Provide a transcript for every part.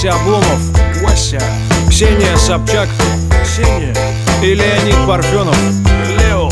Вася Обломов, Вася, Ксения Собчак, Ксения, и Леонид Парфенов, Лео.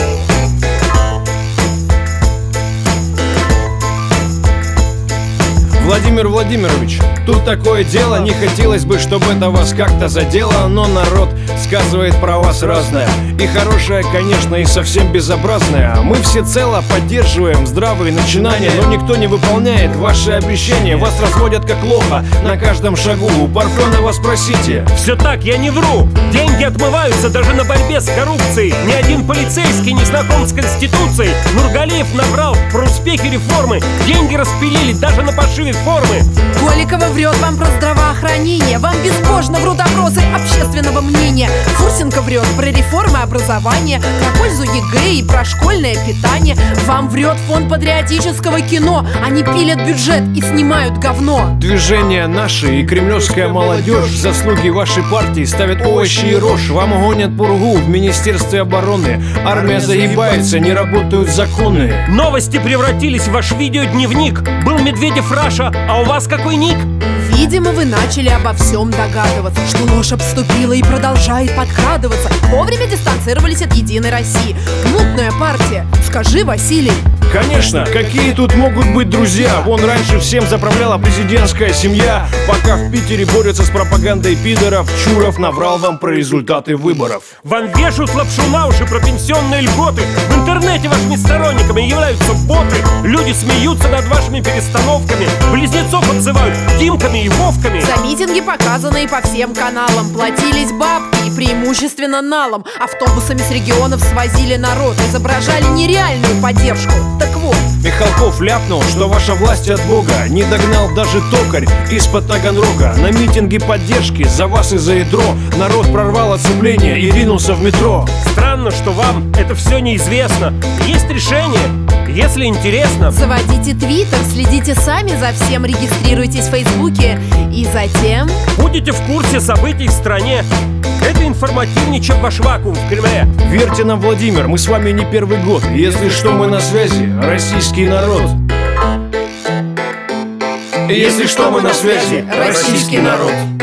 Владимир Владимирович, тут такое дело, не хотелось бы, чтобы это вас как-то задело, но народ сказывает про вас разное. И хорошее, конечно, и совсем безобразное. Мы всецело поддерживаем здравые начинания, но никто не выполняет ваши обещания. Вас разводят как лоха на каждом шагу. У Парфенова спросите. Все так, я не вру. Деньги отмываются даже на борьбе с коррупцией. Ни один полицейский не знаком с Конституцией. Нургалиев наврал про успехи реформы. Деньги распилили даже на пошиве формы. Голикова врет вам про здравоохранение. Вам безбожно врут опросы общественного мнения. Фурсенко врет про реформы образования, про пользу ЕГЭ и про школьное питание. Вам врет фонд патриотического кино. Они пилят бюджет и снимают говно. Движение наше и кремлевская молодежь в заслуги вашей партии ставят овощи и рожь. Вам гонят пургу в Министерстве обороны. Армия загибается, не работают законы. Новости превратились в ваш видеодневник. Был Медведев Раша, а у вас какой ник? Видимо, вы начали обо всем догадываться, что ложь обступила и продолжает подкрадываться. Вовремя дистанцировались от Единой России. Мутная партия. Скажи, Василий. Конечно, какие тут могут быть друзья? Вон раньше всем заправляла президентская семья. Пока в Питере борются с пропагандой пидоров, Чуров наврал вам про результаты выборов. Вам вешают лапшу на уши про пенсионные льготы. В интернете вашими сторонниками являются боты. Люди смеются над вашими перестановками. Близнецов обзывают Димками и Вовками. За митинги, показанные по всем каналам, платились бабки и преимущественно налом. Автобусами с регионов свозили народ, изображали нереальную поддержку. Так вот, Михалков ляпнул, что ваша власть от Бога. Не догнал даже токарь из-под Таганрога. На митинге поддержки за вас и за ядро народ прорвал оцепление и ринулся в метро. Странно, что вам это все неизвестно. Есть решение, если интересно. заводите твиттер, следите сами за всем, регистрируйтесь в Фейсбуке и затем... Будете в курсе событий в стране. Это информативнее, чем ваш вакуум в Кремле. Верьте нам, Владимир, мы с вами не первый год. Если что, мы на связи, российский народ. Если что, мы на связи, российский народ.